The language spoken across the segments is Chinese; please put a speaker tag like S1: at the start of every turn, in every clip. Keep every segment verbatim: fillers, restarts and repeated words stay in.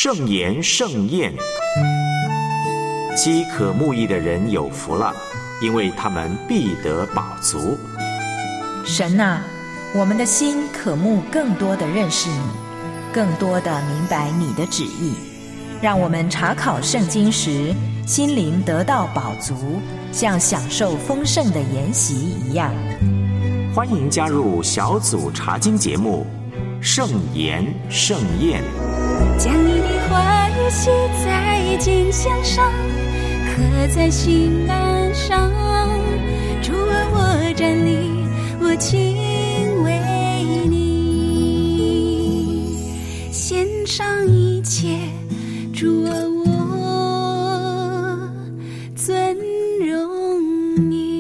S1: 圣言盛宴，饥渴慕义的人有福了，因为他们必得饱足。
S2: 神啊，我们的心渴慕更多的认识你，更多的明白你的旨意，让我们查考圣经时心灵得到饱足，像享受丰盛的筵席一样。
S1: 欢迎加入小组查经节目圣言盛宴，
S3: 将你的话语写在经箱上，刻在心栏上。主啊，我站立，我敬畏你，献上一切。主啊，我尊荣你。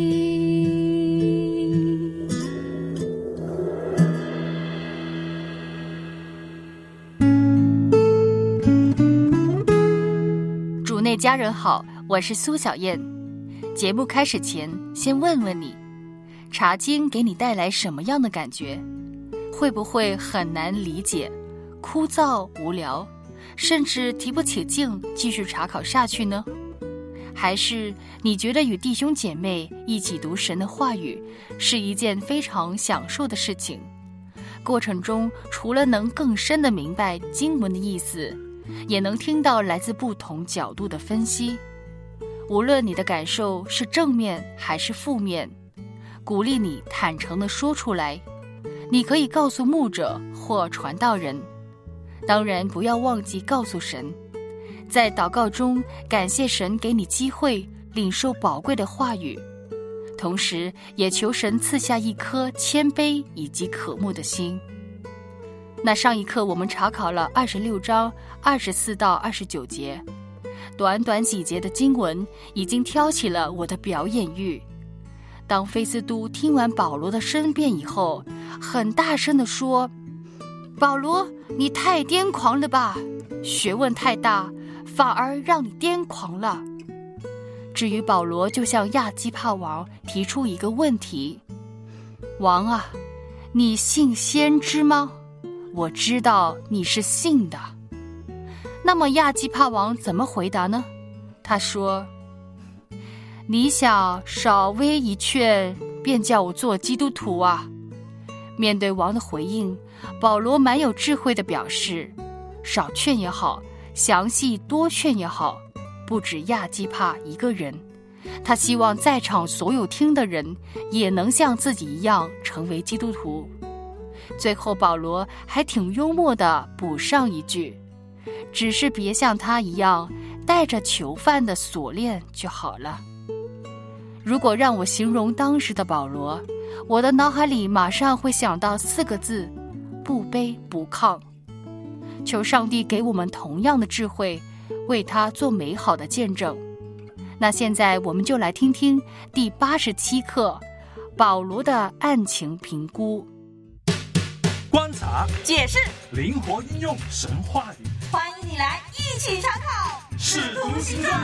S4: 主内家人好，我是苏小燕。节目开始前，先问问你，查经给你带来什么样的感觉？会不会很难理解、枯燥无聊，甚至提不起劲继续查考下去呢？还是你觉得与弟兄姐妹一起读神的话语是一件非常享受的事情？过程中除了能更深地明白经文的意思，也能听到来自不同角度的分析。无论你的感受是正面还是负面，鼓励你坦诚地说出来。你可以告诉牧者或传道人，当然不要忘记告诉神。在祷告中感谢神给你机会领受宝贵的话语，同时也求神赐下一颗谦卑以及渴慕的心。那上一课我们查考了二十六章二十四到二十九节，短短几节的经文已经挑起了我的表演欲。当菲斯都听完保罗的申辩以后，很大声地说：保罗，你太癫狂了吧，学问太大，反而让你癫狂了。至于保罗就向亚基帕王提出一个问题：王啊，你信先知吗？我知道你是信的。那么亚基帕王怎么回答呢？他说：你想稍微一劝，便叫我做基督徒啊？面对王的回应，保罗蛮有智慧地表示，少劝也好，详细多劝也好，不止亚基帕一个人，他希望在场所有听的人也能像自己一样成为基督徒。最后保罗还挺幽默地补上一句：只是别像他一样带着囚犯的锁链就好了。如果让我形容当时的保罗，我的脑海里马上会想到四个字：不卑不亢。求上帝给我们同样的智慧，为他做美好的见证。那现在我们就来听听第八十七课，保罗的案情评估。
S5: 观察、
S6: 解释、
S5: 灵活运用神话语，
S6: 欢迎你来一起查考《
S5: 使徒行传》。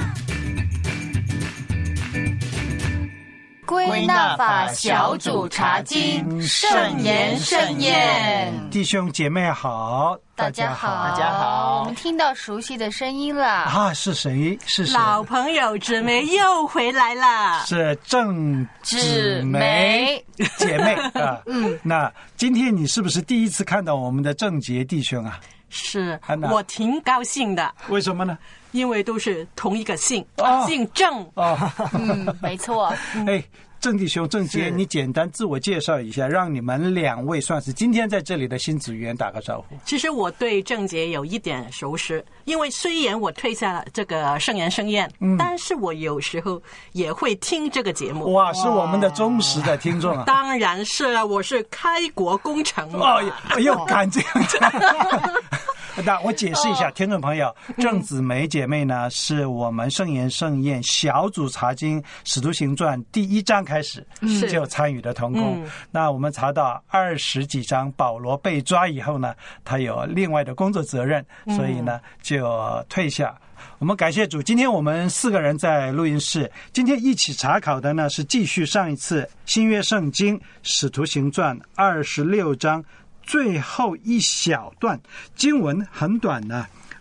S6: 归纳法小组查经，圣言盛宴。
S7: 弟兄姐妹好，
S4: 大家好，
S6: 大家好。
S4: 我们听到熟悉的声音了
S7: 啊！是谁？是谁？
S6: 老朋友姊妹又回来了，
S7: 是郑姊妹姐妹啊。嗯，那今天你是不是第一次看到我们的郑杰弟兄啊？
S6: 是，我挺高兴的。
S7: 为什么呢？
S6: 因为都是同一个姓，哦、姓郑。
S7: 哦，
S4: 嗯，没错。
S7: 哎，郑弟兄、郑杰，你简单自我介绍一下，让你们两位算是今天在这里的新职员打个招呼。
S6: 其实我对郑杰有一点熟识，因为虽然我退下了这个圣言盛宴，嗯，但是我有时候也会听这个节目。
S7: 哇，是我们的忠实的听众啊！
S6: 当然是啊，我是开国功臣
S7: 哦，哎呦，敢这样讲。那我解释一下，听众朋友，郑姊梅姐妹呢，是我们圣言盛宴小组查经《使徒行传》第一章开始就参与的同工。嗯、那我们查到二十几章，保罗被抓以后呢，他有另外的工作责任，所以呢就退下。我们感谢主，今天我们四个人在录音室，今天一起查考的呢是继续上一次新约圣经《使徒行传》二十六章最后一小段经文，很短呢，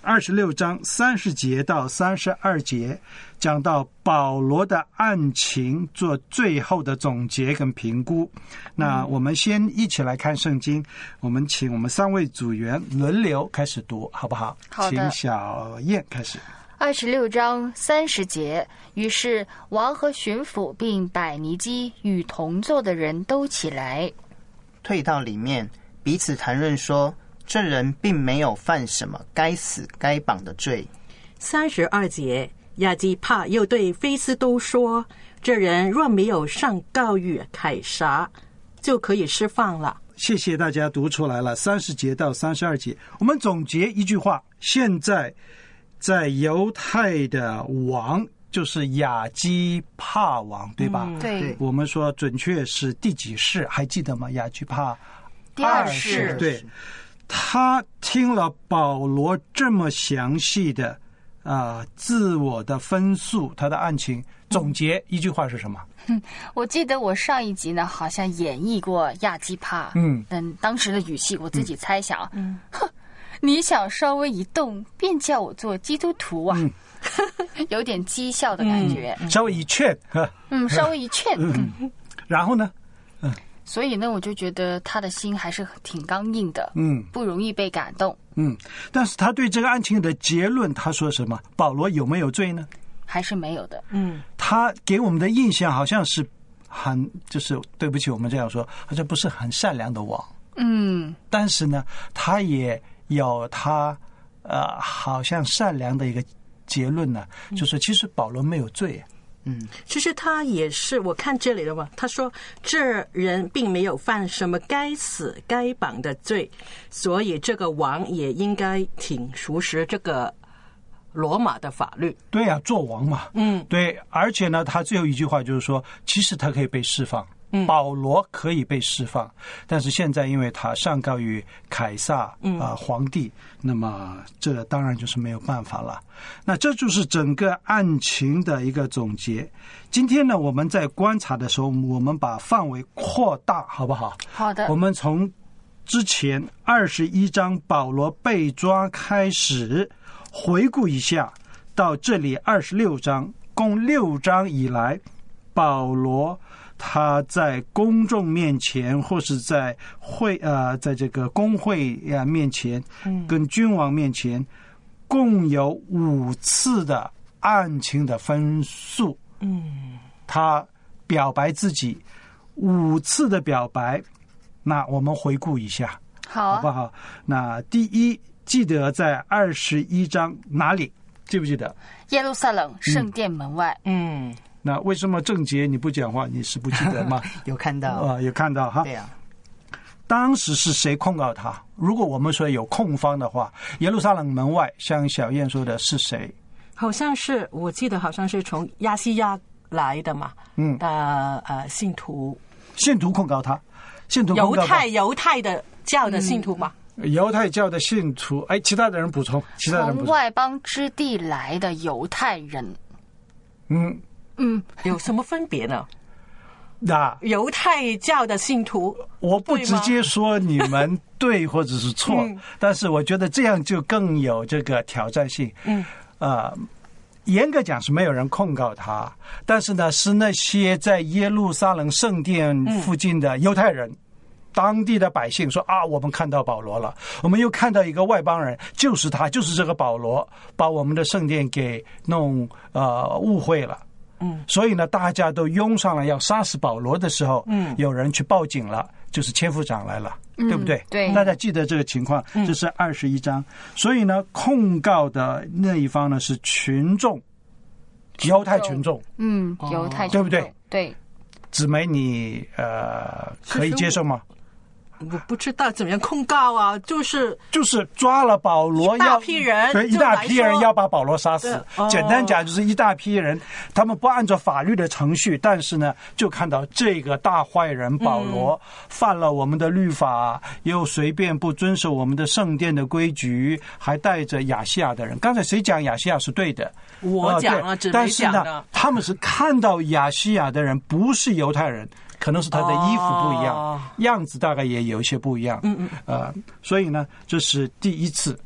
S7: 二十六章三十节到三十二节，讲到保罗的案情做最后的总结跟评估。那我们先一起来看圣经，我们请我们三位组员轮流开始读，好不好？
S4: 好的，
S7: 请小燕开始。
S4: 二十六章三十节，于是王和巡抚并百尼基与同坐的人都起来，
S8: 退到里面，彼此谈论说，这人并没有犯什么该死该绑的罪。
S6: 三十二节，亚基帕又对菲斯都说，这人若没有上告于凯撒，就可以释放了。
S7: 谢谢大家读出来了，三十节到三十二节，我们总结一句话：现在在犹太的王就是亚基帕王，对吧？
S4: 嗯、对，
S7: 我们说准确是第几世？还记得吗？亚基帕
S4: 第二世。
S7: 对，他听了保罗这么详细的啊、呃、自我的分述，他的案情，总结一句话是什么？
S4: 嗯，我记得我上一集呢，好像演绎过亚基帕，
S7: 嗯，
S4: 但当时的语气我自己猜想，嗯，哼，你想稍微一动，便叫我做基督徒啊，嗯、有点讥笑的感觉，
S7: 嗯、稍微一劝，
S4: 嗯，稍微一劝，
S7: 嗯，然后呢？嗯，
S4: 所以呢，我就觉得他的心还是挺刚硬的，
S7: 嗯，
S4: 不容易被感动，
S7: 嗯，但是他对这个案情的结论，他说什么？保罗有没有罪呢？
S4: 还是没有的，
S6: 嗯，
S7: 他给我们的印象好像是很，就是对不起，我们这样说，好像不是很善良的王，
S4: 嗯，
S7: 但是呢，他也有他呃，好像善良的一个结论呢，嗯、就是其实保罗没有罪，
S6: 嗯，其实他也是，我看这里的嘛，他说这人并没有犯什么该死该绑的罪，所以这个王也应该挺熟识这个罗马的法律。
S7: 对啊，做王嘛，
S6: 嗯，
S7: 对，而且呢，他最后一句话就是说，其实他可以被释放，嗯，保罗可以被释放，但是现在因为他上告于凯撒啊、
S6: 嗯
S7: 呃、皇帝，那么这当然就是没有办法了。那这就是整个案情的一个总结。今天呢，我们在观察的时候，我们把范围扩大，好不好？
S4: 好的。
S7: 我们从之前二十一章保罗被抓开始，回顾一下，到这里二十六章，共六章以来，保罗他在公众面前，或是在会呃，在这个公会啊面前，跟君王面前，共有五次的案情的分述。
S6: 嗯，
S7: 他表白自己五次的表白，那我们回顾一下，
S4: 好，
S7: 好不好？那第一，记得在二十一章哪里？记不记得？
S4: 耶路撒冷圣殿门外。
S6: 嗯。嗯，
S7: 那为什么郑杰你不讲话？你是不记得吗？
S8: 有看到
S7: 啊、呃，有看到哈。
S8: 对啊。
S7: 当时是谁控告他？如果我们说有控方的话，耶路撒冷门外，像小燕说的是谁？
S6: 好像是，我记得好像是从亚细亚来的嘛。嗯。的呃信徒。
S7: 信徒控告他，信徒控告他
S6: 犹太犹太的教的信徒吧。
S7: 嗯、犹太教的信徒，哎，其他的人补充，其他的人补充。
S4: 从外邦之地来的犹太人。
S7: 嗯。
S6: 嗯，有什么分别呢？
S7: 那
S6: 犹太教的信徒，
S7: 我不直接说你们对或者是错，嗯、但是我觉得这样就更有这个挑战性。
S6: 嗯，
S7: 呃，严格讲是没有人控告他，但是呢，是那些在耶路撒冷圣殿附近的犹太人。嗯，当地的百姓说啊，我们看到保罗了，我们又看到一个外邦人，就是他，就是这个保罗，把我们的圣殿给弄呃误会了。
S6: 嗯，
S7: 所以呢，大家都拥上了要杀死保罗的时候，
S6: 嗯，
S7: 有人去报警了，就是千夫长来了，
S4: 嗯、
S7: 对不对？
S4: 对，
S7: 大家记得这个情况，
S6: 嗯、
S7: 这是二十一章。所以呢，控告的那一方呢是群众，犹太群众，
S4: 嗯，犹太群众，
S7: 对不对？
S4: 对。
S7: 姊妹，你呃可以接受吗？
S6: 我不知道怎么样控告啊，就是
S7: 就是抓了保罗，要
S6: 一大批人，
S7: 对，一大批人要把保罗杀死。
S6: 哦、
S7: 简单讲就是一大批人，他们不按照法律的程序，但是呢，就看到这个大坏人保罗犯了我们的律法，嗯、又随便不遵守我们的圣殿的规矩，还带着亚细亚的人。刚才谁讲亚细亚是对的？
S6: 我讲了，只
S7: 没讲的。但是呢，他们是看到亚细亚的人不是犹太人。可能是他的衣服不一样，哦、样子大概也有一些不一样。
S6: 嗯嗯。
S7: 呃，所以呢，这是第一次。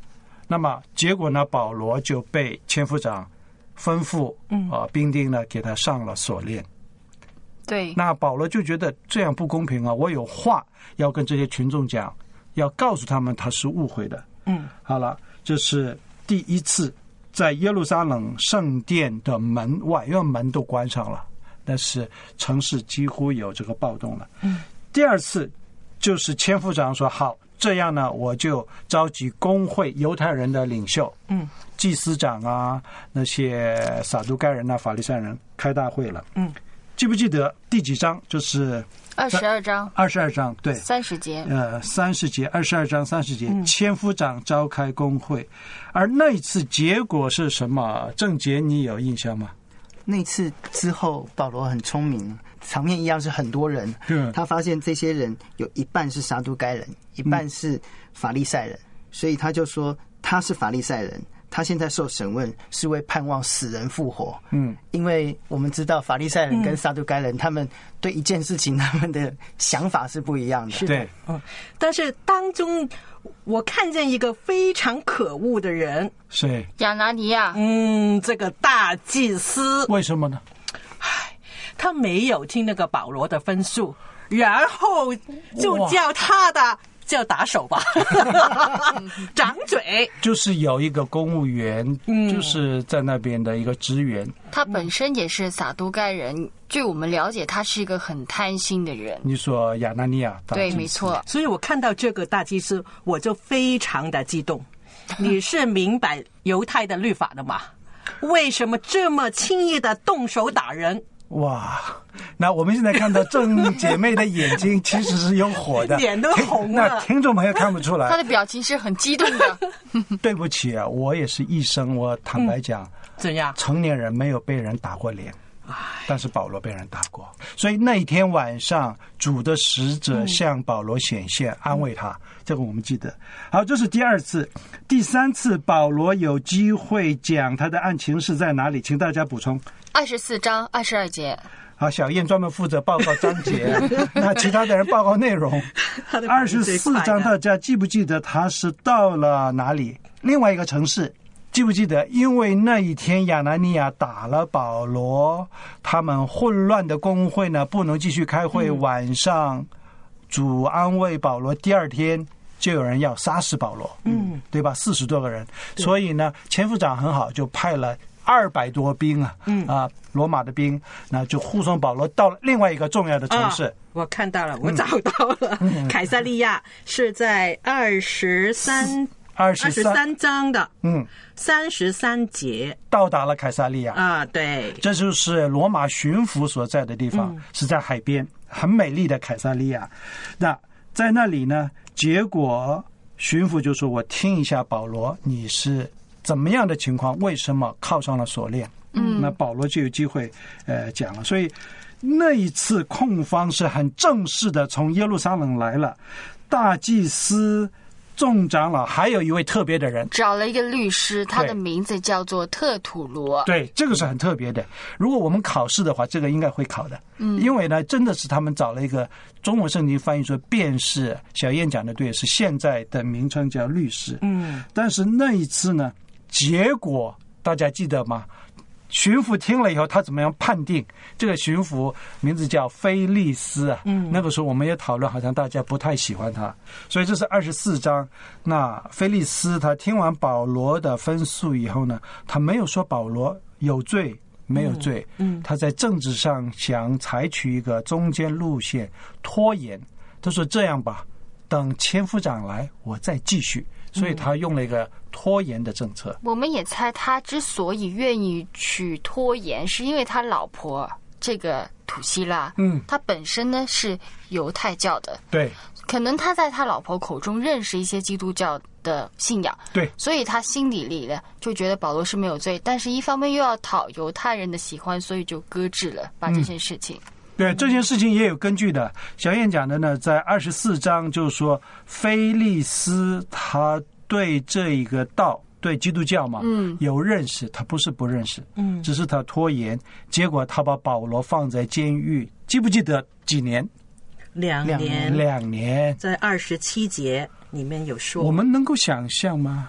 S7: 那么结果呢，保罗就被千夫长吩咐，嗯，啊、呃，兵丁呢给他上了锁链。
S4: 对，
S7: 那保罗就觉得这样不公平啊！我有话要跟这些群众讲，要告诉他们他是误会的。
S6: 嗯，
S7: 好了，这是第一次在耶路撒冷圣殿的门外，因为门都关上了，但是城市几乎有这个暴动了。
S6: 嗯，
S7: 第二次就是千夫长说好，这样呢，我就召集公会犹太人的领袖，
S6: 嗯，
S7: 祭司长啊，那些撒都该人啊、法利赛人开大会了。
S6: 嗯。
S7: 记不记得第几章？就是
S4: 二十二章，
S7: 二十二章，对，
S4: 三十节，
S7: 呃，三十节，二十二章三十节，
S6: 嗯、
S7: 千夫长召开公会，而那一次结果是什么？郑杰，你有印象吗？
S8: 那次之后，保罗很聪明，场面一样是很多人，
S7: 嗯、
S8: 他发现这些人有一半是撒都该人，一半是法利赛人，嗯、所以他就说他是法利赛人。他现在受审问是为盼望死人复活，
S7: 嗯，
S8: 因为我们知道法利赛人跟撒都该人，他们对一件事情他们的想法是不一样的，
S6: 是的，
S7: 对，
S6: 嗯，但是当中我看见一个非常可恶的人，
S7: 谁？
S4: 亚拿尼亚，
S6: 嗯，这个大祭司，
S7: 为什么呢？
S6: 唉，他没有听那个保罗的分数，然后就叫他的。叫打手吧，掌嘴。
S7: 就是有一个公务员，嗯、就是在那边的一个职员，
S4: 他本身也是撒都该人。据我们了解，他是一个很贪心的人。
S7: 你说亚拿尼亚？
S4: 对，没错。
S6: 所以我看到这个大祭司，我就非常的激动。你是明白犹太的律法的吗？为什么这么轻易的动手打人？
S7: 哇，那我们现在看到郑姐妹的眼睛其实是有火的，
S6: 脸都红了。
S7: 那听众朋友看不出来，
S4: 她的表情是很激动的。
S7: 对不起啊，我也是医生，我坦白讲，
S6: 嗯、怎样？
S7: 成年人没有被人打过脸，但是保罗被人打过，所以那一天晚上，主的使者向保罗显现，嗯、安慰他，这个我们记得。好，这是第二次，第三次保罗有机会讲他的案情是在哪里，请大家补充。
S4: 二十四章二十二节。
S7: 好，小燕专门负责报告章节，那其他的人报告内容。二十四章大家记不记得他是到了哪里？另外一个城市，记不记得？因为那一天亚拿尼亚打了保罗，他们混乱的公会呢不能继续开会，嗯、晚上主安慰保罗，第二天就有人要杀死保罗，嗯，对吧？四十多个人，所以呢，千夫长很好，就派了二百多兵啊，嗯啊，罗马的兵，那就护送保罗到了另外一个重要的城市。
S6: 啊、我看到了，我找到了，嗯、凯撒利亚是在二十三二十三章的，嗯，三十三节
S7: 到达了凯撒利亚
S6: 啊，对，
S7: 这就是罗马巡抚所在的地方，嗯、是在海边，很美丽的凯撒利亚。那在那里呢，结果巡抚就说：“我听一下保罗，你是怎么样的情况？为什么铐上了锁链？”嗯，那保罗就有机会呃讲了。所以那一次控方是很正式的从耶路撒冷来了，大祭司、众长老，还有一位特别的人，
S4: 找了一个律师，他的名字叫做特土罗。
S7: 对，这个是很特别的。如果我们考试的话，这个应该会考的。嗯，因为呢，真的是他们找了一个中文圣经翻译说，便是小燕讲的对，是现在的名称叫律师。嗯，但是那一次呢，结果大家记得吗？巡抚听了以后，他怎么样判定？这个巡抚名字叫菲利斯啊。嗯，那个时候我们也讨论，好像大家不太喜欢他，所以这是二十四章。那菲利斯他听完保罗的分诉以后呢，他没有说保罗有罪没有罪，嗯，他在政治上想采取一个中间路线，拖延。他说这样吧，等千夫长来，我再继续。所以他用了一个拖延的政策。
S4: 我们也猜他之所以愿意去拖延，是因为他老婆这个土希拉，嗯，他本身呢是犹太教的，
S7: 对，
S4: 可能他在他老婆口中认识一些基督教的信仰，
S7: 对，
S4: 所以他心里里呢就觉得保罗是没有罪，但是一方面又要讨犹太人的喜欢，所以就搁置了把这件事情。嗯，
S7: 对，这件事情也有根据的。小燕讲的呢，在二十四章就是说，菲利斯他对这一个道，对基督教嘛，嗯，有认识，他不是不认识，嗯，只是他拖延，结果他把保罗放在监狱，记不记得几年？
S6: 两年，
S7: 两年，
S6: 在二十七节里面有说。
S7: 我们能够想象吗？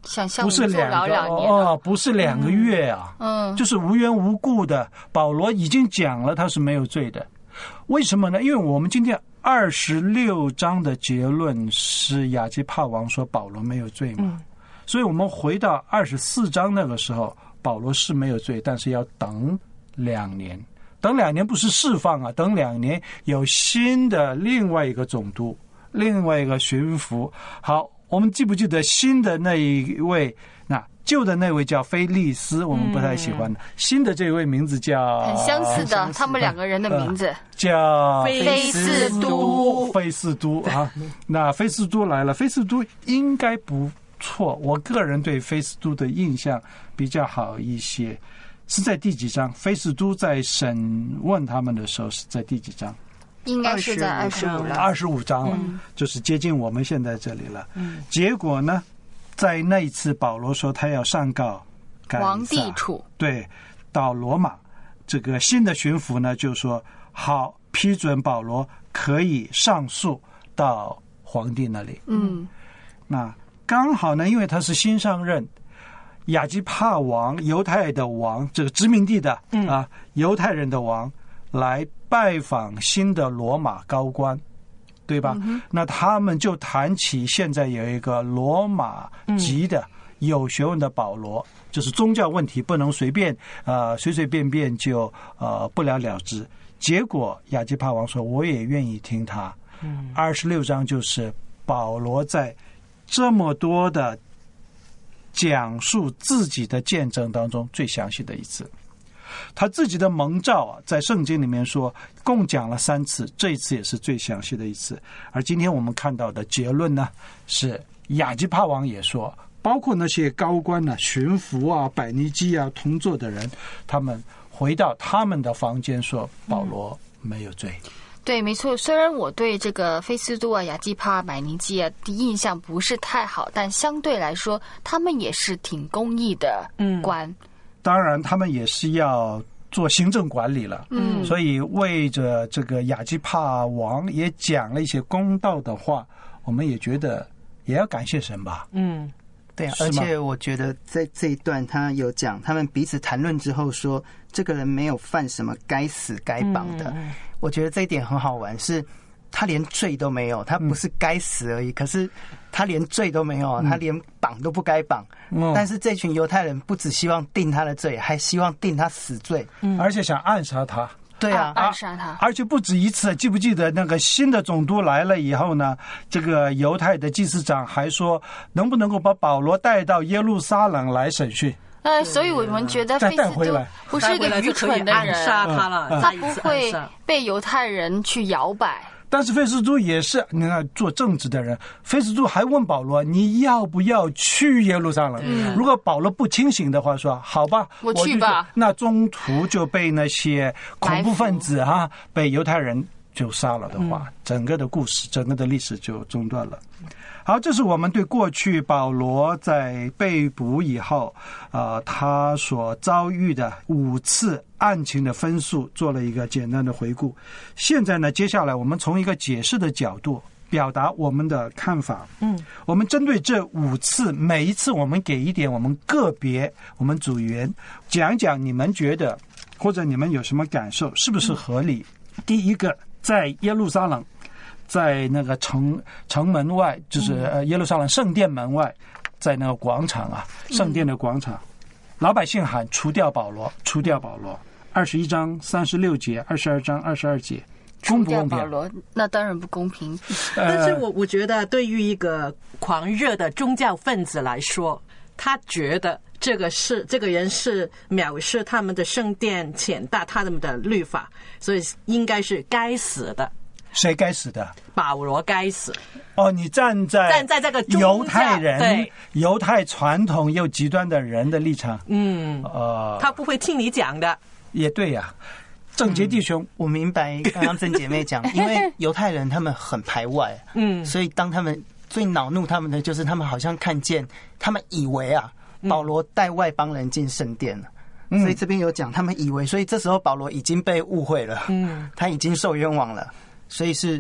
S4: 想象
S7: 不是两个
S4: 两年
S7: 哦，不是两个月啊，
S4: 嗯，
S7: 就是无缘无故的。保罗已经讲了他是没有罪的，为什么呢？因为我们今天二十六章的结论是亚基帕王说保罗没有罪嘛，嗯、所以我们回到二十四章那个时候，保罗是没有罪，但是要等两年。等两年不是释放啊，等两年有新的另外一个总督，另外一个巡抚。好，我们记不记得新的那一位？那旧的那位叫菲利斯，我们不太喜欢的。嗯、新的这位名字叫
S4: 很相似的，他们两个人的名字、呃、
S7: 叫
S4: 菲斯都。
S7: 菲斯都啊，那菲斯都来了，菲斯都应该不错。我个人对菲斯都的印象比较好一些。是在第几章？菲斯都在审问他们的时候是在第几章？
S4: 应该是在二十五了，
S7: 二十五章了、嗯，就是接近我们现在这里了。嗯、结果呢，在那一次，保罗说他要上告
S4: 皇帝处，
S7: 对，到罗马。这个新的巡抚呢，就说好批准保罗可以上诉到皇帝那里。嗯，那刚好呢，因为他是新上任。亚基帕王，犹太的王，这个殖民地的啊，犹太人的王，来拜访新的罗马高官，对吧？嗯、那他们就谈起现在有一个罗马籍的有学问的保罗，嗯、就是宗教问题不能随便呃随随便便就呃不了了之。结果亚基帕王说，我也愿意听他。嗯，二十六章就是保罗在这么多的讲述自己的见证当中最详细的一次。他自己的蒙召啊，在圣经里面说共讲了三次，这一次也是最详细的一次。而今天我们看到的结论呢，是亚基帕王也说，包括那些高官呢、巡抚啊、百尼基啊、同坐的人，他们回到他们的房间说保罗没有罪。嗯，
S4: 对，没错。虽然我对这个菲斯都啊、亚基帕、百尼基啊的印象不是太好，但相对来说，他们也是挺公义的官。嗯，
S7: 当然，他们也是要做行政管理了。嗯，所以为着这个亚基帕王也讲了一些公道的话，我们也觉得也要感谢神吧。
S8: 嗯，对啊。而且我觉得在这一段他有讲，他们彼此谈论之后说，这个人没有犯什么该死该绑的。嗯，我觉得这一点很好玩，是他连罪都没有，他不是该死而已，嗯，可是他连罪都没有，他连绑都不该绑。嗯，但是这群犹太人不只希望定他的罪，还希望定他死罪，
S7: 嗯，而且想暗杀他。
S8: 对啊，
S4: 暗杀他，
S7: 而且不止一次。记不记得那个新的总督来了以后呢？这个犹太的祭司长还说，能不能够把保罗带到耶路撒冷来审讯？
S4: 呃，所以我们觉得菲斯都不是一个愚蠢的人，
S6: 杀他了，
S4: 他不会被犹太人去摇摆。
S7: 但是菲斯都也是你看做正直的人，菲斯都还问保罗你要不要去耶路撒冷？嗯，如果保罗不清醒的话，说好吧，
S4: 我去吧。
S7: 那中途就被那些恐怖分子啊，被犹太人就杀了的话，嗯，整个的故事，整个的历史就中断了。好，这是我们对过去保罗在被捕以后，呃，他所遭遇的五次案情的分数做了一个简单的回顾。现在呢，接下来我们从一个解释的角度表达我们的看法。嗯，我们针对这五次，每一次我们给一点我们个别我们组员讲讲你们觉得或者你们有什么感受，是不是合理？嗯，第一个，在耶路撒冷。在那个城城门外，就是呃耶路撒冷圣殿门外，在那个广场啊，圣殿的广场，老百姓喊除掉保罗，除掉保罗。二十一章三十六节，二十二章二十二节，公不公平？
S4: 除掉保罗，那当然不公平。
S6: 但是我我觉得，对于一个狂热的宗教分子来说，他觉得这个是这个人是藐视他们的圣殿，践踏他们的律法，所以应该是该死的。
S7: 谁该死的？
S6: 保罗该死。
S7: 哦，你站在
S6: 站在这个
S7: 犹太人、犹太传统又极端的人的立场，
S6: 嗯，呃，他不会听你讲的。
S7: 也对呀，啊，郑杰弟兄，嗯，
S8: 我明白刚刚郑姐妹讲，因为犹太人他们很排外，嗯，所以当他们最恼怒他们的就是他们好像看见，他们以为啊，保罗带外邦人进圣殿了。嗯，所以这边有讲，他们以为，所以这时候保罗已经被误会了，嗯，他已经受冤枉了。所以是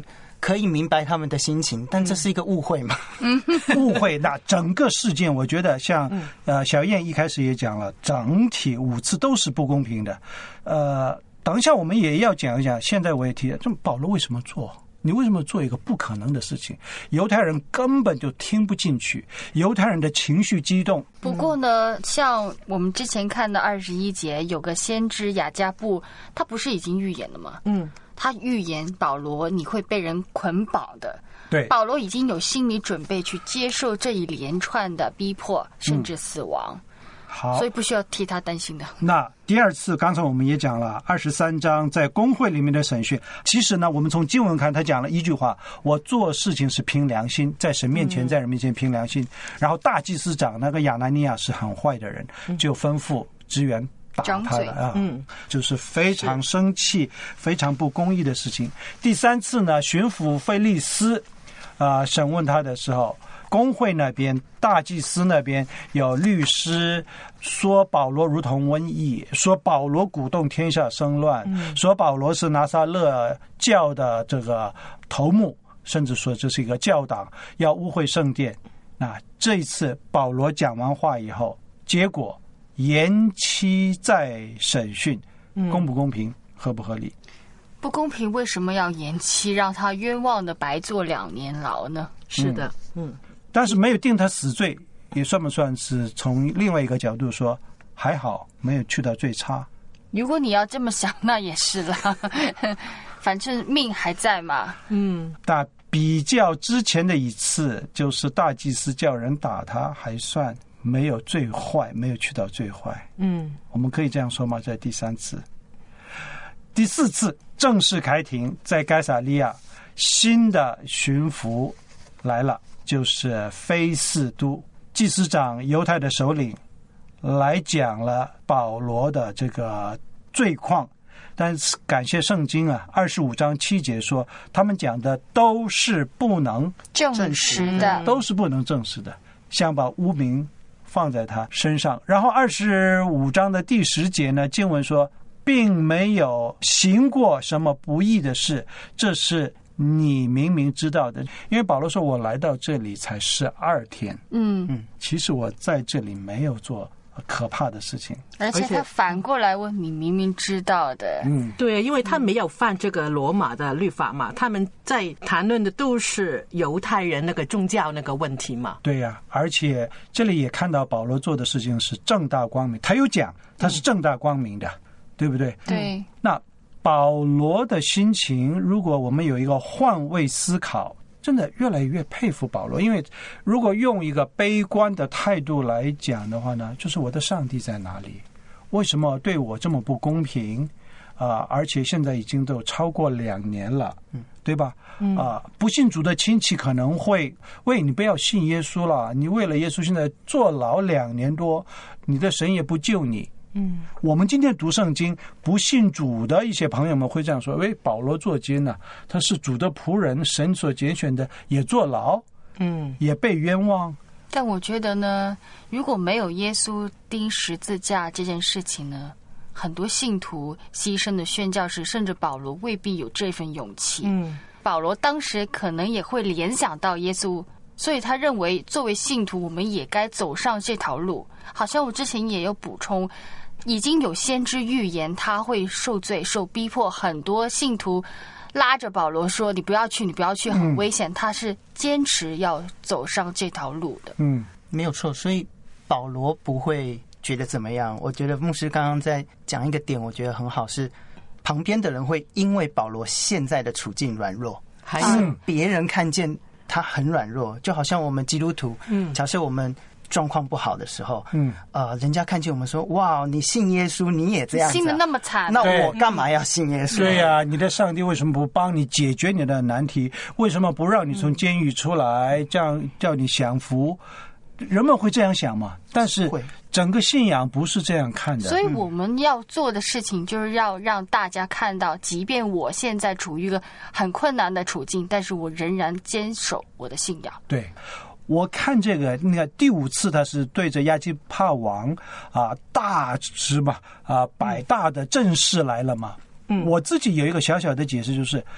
S8: 可以明白他们的心情，但这是一个误会嘛？
S7: 嗯，误会。那整个事件，我觉得像呃小燕一开始也讲了，整体五次都是不公平的。呃，等一下我们也要讲一讲。现在我也提，这保罗为什么做？你为什么做一个不可能的事情？犹太人根本就听不进去，犹太人的情绪激动。
S4: 不过呢，像我们之前看的二十一节，有个先知雅加布，他不是已经预言了吗？嗯。他预言保罗你会被人捆绑的，
S7: 对，
S4: 保罗已经有心理准备去接受这一连串的逼迫，甚至死亡。嗯、
S7: 好，
S4: 所以不需要替他担心的。
S7: 那第二次，刚才我们也讲了二十三章在公会里面的审讯。其实呢，我们从经文看，他讲了一句话：我做事情是凭良心，在神面前，在人面前凭良心。嗯、然后大祭司长那个亚拿尼亚是很坏的人，就吩咐职员打他了啊，嗯，就是非常生气、非常不公义的事情。第三次呢，巡抚菲利斯啊、呃、审问他的时候，公会那边、大祭司那边有律师说保罗如同瘟疫，说保罗鼓动天下生乱，嗯、说保罗是拿撒勒教的这个头目，甚至说这是一个教党，要污秽圣殿。那这一次保罗讲完话以后，结果延期再审讯，公不公平，合不合理？
S4: 不公平，为什么要延期，让他冤枉的白坐两年牢呢？
S6: 是的，嗯，
S7: 但是没有定他死罪，也算不算是从另外一个角度说，还好没有去到最差。
S4: 如果你要这么想，那也是啦，反正命还在嘛。嗯，
S7: 但比较之前的一次，就是大祭司叫人打他，还算没有最坏，没有去到最坏。嗯，我们可以这样说吗？在第三次、第四次正式开庭，在该撒利亚，新的巡抚来了，就是菲斯都祭司长，犹太的首领，来讲了保罗的这个罪况。但是感谢圣经啊，二十五章七节说，他们讲的都是不能
S4: 证实的，
S7: 都是不能证实的，想把污名放在他身上。然后二十五章的第十节呢，经文说，并没有行过什么不义的事，这是你明明知道的。因为保罗说，我来到这里才十二天，嗯嗯，其实我在这里没有做可怕的事情，
S4: 而且他反过来问你明明知道的。
S6: 嗯，对，因为他没有犯这个罗马的律法嘛，他们在谈论的都是犹太人那个宗教那个问题嘛。
S7: 对呀、啊，而且这里也看到保罗做的事情是正大光明，他有讲他是正大光明的，嗯、对不对？
S4: 对。
S7: 那保罗的心情，如果我们有一个换位思考，真的越来越佩服保罗。因为如果用一个悲观的态度来讲的话呢，就是我的上帝在哪里？为什么对我这么不公平啊、呃？而且现在已经都超过两年了，嗯，对吧？嗯啊、呃，不信主的亲戚可能会喂你不要信耶稣了，你为了耶稣现在坐牢两年多，你的神也不救你。嗯，我们今天读圣经，不信主的一些朋友们会这样说：，喂，保罗坐监呢，他是主的仆人，神所拣选的，也坐牢，嗯，也被冤枉。
S4: 但我觉得呢，如果没有耶稣钉十字架这件事情呢，很多信徒牺牲的宣教士，甚至保罗未必有这份勇气。嗯，保罗当时可能也会联想到耶稣。所以他认为作为信徒我们也该走上这条路。好像我之前也有补充，已经有先知预言他会受罪受逼迫，很多信徒拉着保罗说你不要去你不要去，很危险、嗯、他是坚持要走上这条路的。
S8: 嗯，没有错。所以保罗不会觉得怎么样。我觉得牧师刚刚在讲一个点我觉得很好，是旁边的人会因为保罗现在的处境软弱，还是别人看见他很软弱，就好像我们基督徒，嗯，假设我们状况不好的时候，嗯，呃，人家看见我们说，哇，你信耶稣，你也这样子、啊，
S4: 信得那么惨，
S8: 那我干嘛要信耶稣？
S7: 对呀、啊，你的上帝为什么不帮你解决你的难题？为什么不让你从监狱出来，这样叫你享福？人们会这样想嘛？但是整个信仰不是这样看的。
S4: 所以我们要做的事情就是要让大家看到，即便我现在处于一个很困难的处境，但是我仍然坚守我的信仰。
S7: 对，我看这个那个第五次他是对着亚基帕王啊大吃嘛啊百大的阵势来了嘛。嗯，我自己有一个小小的解释，就是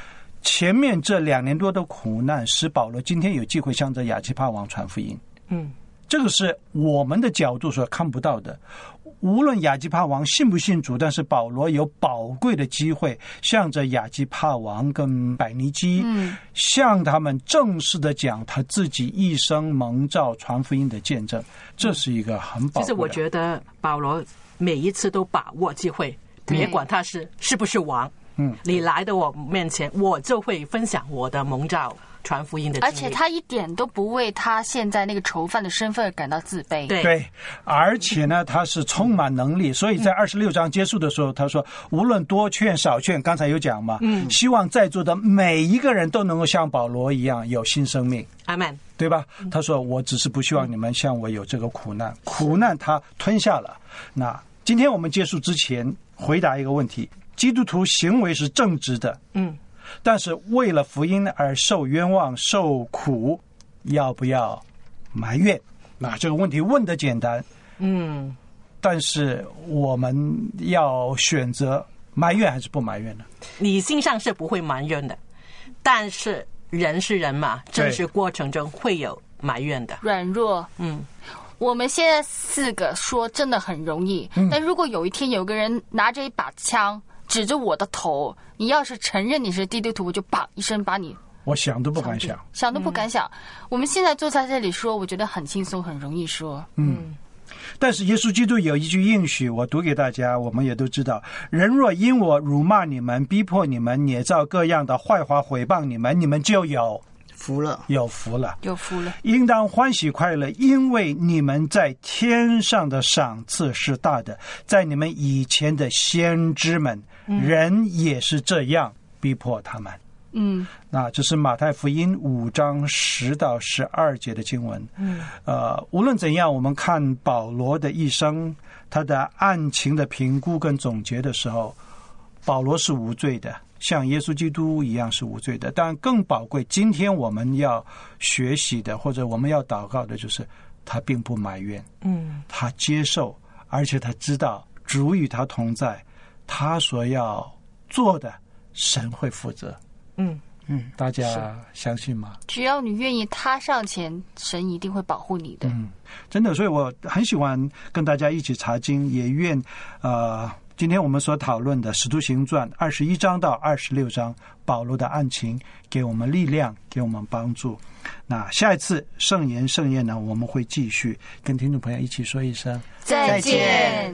S7: 前面这两年多的苦难，使保罗今天有机会向着亚基帕王传福音。
S6: 嗯，
S7: 这个是我们的角度所看不到的。无论亚基帕王信不信主，但是保罗有宝贵的机会向着亚基帕王跟百尼基，嗯，向他们正式的讲他自己一生蒙召传福音的见证，这是一个很宝贵的。
S6: 其实我觉得保罗每一次都把握机会，别管他是是不是王，嗯，你来到我面前，我就会分享我的蒙召传福音的经历，
S4: 而且他一点都不为他现在那个囚犯的身份感到自卑。
S6: 对
S7: 对，而且呢，他是充满能力，所以在二十六章结束的时候，他说，无论多劝少劝，刚才有讲嘛，嗯，希望在座的每一个人都能够像保罗一样有新生命。
S6: 阿们，
S7: 对吧？他说，我只是不希望你们像我有这个苦难，苦难他吞下了。那今天我们结束之前，回答一个问题：基督徒行为是正直的，嗯。但是为了福音而受冤枉受苦，要不要埋怨？那这个问题问得简单，嗯，但是我们要选择埋怨还是不埋怨呢？
S6: 理性上是不会埋怨的，但是人是人嘛，真实过程中会有埋怨的
S4: 软弱。嗯，我们现在四个说真的很容易，嗯，但如果有一天有个人拿着一把枪指着我的头，你要是承认你是基督徒，我就啪一声把你，
S7: 我想都不敢想，
S4: 想都不敢想。嗯，我们现在坐在这里说，我觉得很轻松，很容易说。
S7: 嗯，但是耶稣基督有一句应许，我读给大家，我们也都知道：人若因我辱骂你们、逼迫你们、捏造各样的坏话毁谤你们，你们就有
S8: 福了，
S7: 有福了，
S4: 有福了。
S7: 应当欢喜快乐，因为你们在天上的赏赐是大的。在你们以前的先知们，嗯，人也是这样逼迫他们。嗯，那这是马太福音五章十到十二节的经文。嗯，呃，无论怎样，我们看保罗的一生，他的案情的评估跟总结的时候，保罗是无罪的，像耶稣基督一样是无罪的。但更宝贵，今天我们要学习的，或者我们要祷告的，就是他并不埋怨，嗯，他接受，而且他知道主与他同在，他所要做的，神会负责。嗯嗯，大家相信吗？
S4: 只要你愿意踏上前，神一定会保护你的。
S7: 嗯，真的，所以我很喜欢跟大家一起查经，也愿呃。今天我们所讨论的《使徒行传》二十一章到二十六章，保罗的案情给我们力量，给我们帮助。那下一次圣言盛宴呢，我们会继续跟听众朋友一起说一声
S4: 再见。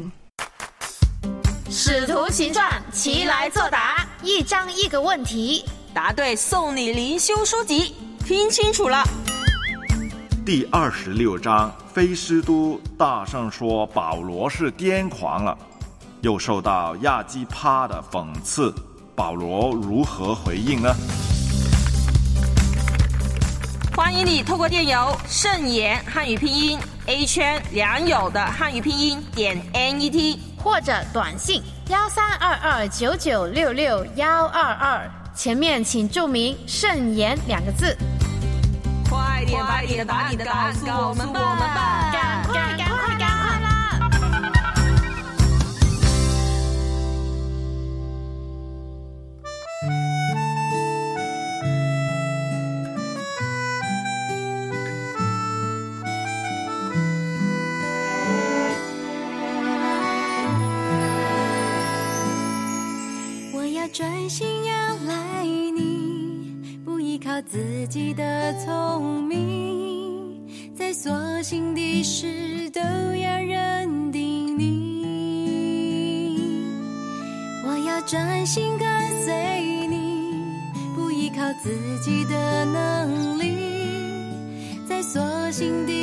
S9: 使徒行传，齐来作答，一章一个问题，
S10: 答对送你灵修书籍，听清楚了。
S11: 第二十六章，菲斯都大声说保罗是癫狂了。又受到亚基帕的讽刺，保罗如何回应呢？
S10: 欢迎你透过电邮圣言汉语拼音 A 圈良友的汉语拼音点 N E T，
S9: 或者短信幺三二二九九六六幺二二，前面请注明圣言两个字。
S10: 快点把你的答案告诉我们吧！
S9: 赶快赶快赶快啦！
S3: 专心仰赖你，不依靠自己的聪明，在所行的事都要认定你。我要专心跟随你，不依靠自己的能力，在所行的